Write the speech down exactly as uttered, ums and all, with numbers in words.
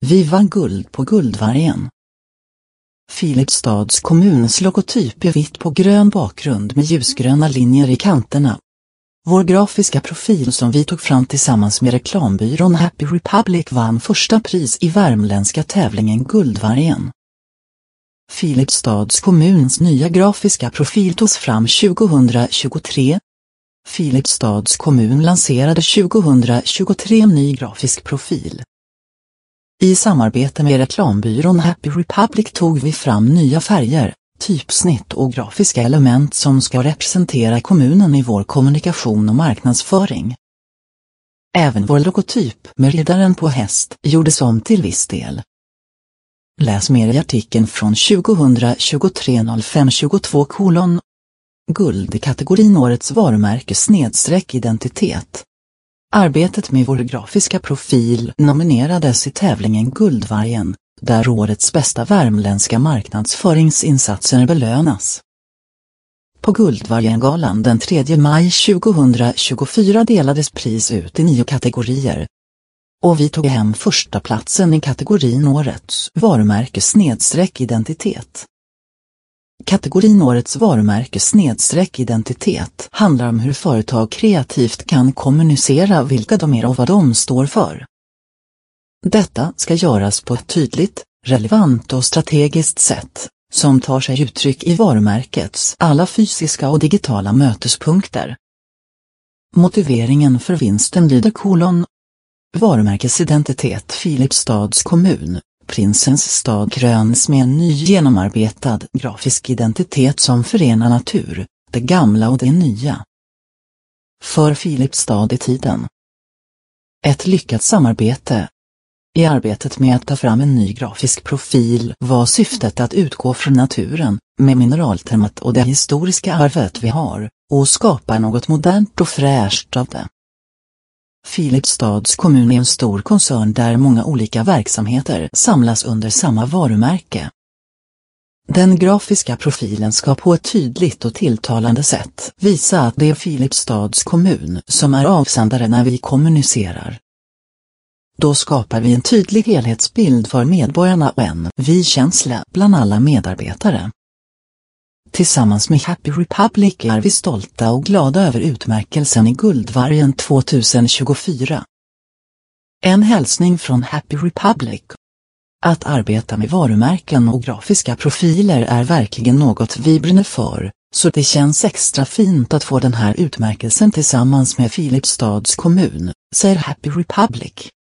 Vi vann guld på Guldvargen. Filipstads kommuns logotyp är vitt på grön bakgrund med ljusgröna linjer i kanterna. Vår grafiska profil som vi tog fram tillsammans med reklambyrån Happy Republic vann första pris i värmländska tävlingen Guldvargen. Filipstads kommuns nya grafiska profil togs fram tjugohundratjugotre. Filipstads kommun lanserade tjugohundratjugotre en ny grafisk profil. I samarbete med reklambyrån Happy Republic tog vi fram nya färger, typsnitt och grafiska element som ska representera kommunen i vår kommunikation och marknadsföring. Även vår logotyp med riddaren på häst gjordes om till viss del. Läs mer i artikeln från tjugohundratjugotre noll fem tjugotvå kolon. Guld i kategorin Årets varumärke snedstreck identitet. Arbetet med vår grafiska profil nominerades i tävlingen Guldvargen, där årets bästa värmländska marknadsföringsinsatser belönas. På Guldvargengalan den tredje maj tjugohundratjugofyra delades pris ut i nio kategorier. Och vi tog hem första platsen i kategorin Årets varumärke snedstreck identitet. Kategorin Årets varumärke snedstreck identitet handlar om hur företag kreativt kan kommunicera vilka de är och vad de står för. Detta ska göras på ett tydligt, relevant och strategiskt sätt, som tar sig uttryck i varumärkets alla fysiska och digitala mötespunkter. Motiveringen för vinsten lyder kolon. Varumärkesidentitet Filipstads kommun, Prinsens stad kröns med en ny genomarbetad grafisk identitet som förenar natur, det gamla och det nya. För Filipstad i tiden. Ett lyckat samarbete. I arbetet med att ta fram en ny grafisk profil var syftet att utgå från naturen, med mineraltemat och det historiska arvet vi har, och skapa något modernt och fräscht av det. Filipstads kommun är en stor koncern där många olika verksamheter samlas under samma varumärke. Den grafiska profilen ska på ett tydligt och tilltalande sätt visa att det är Filipstads kommun som är avsändare när vi kommunicerar. Då skapar vi en tydlig helhetsbild för medborgarna och en vi-känsla bland alla medarbetare. Tillsammans med Happy Republic är vi stolta och glada över utmärkelsen i Guldvargen tjugohundratjugofyra. En hälsning från Happy Republic. Att arbeta med varumärken och grafiska profiler är verkligen något vi brinner för, så det känns extra fint att få den här utmärkelsen tillsammans med Filipstads kommun, säger Happy Republic.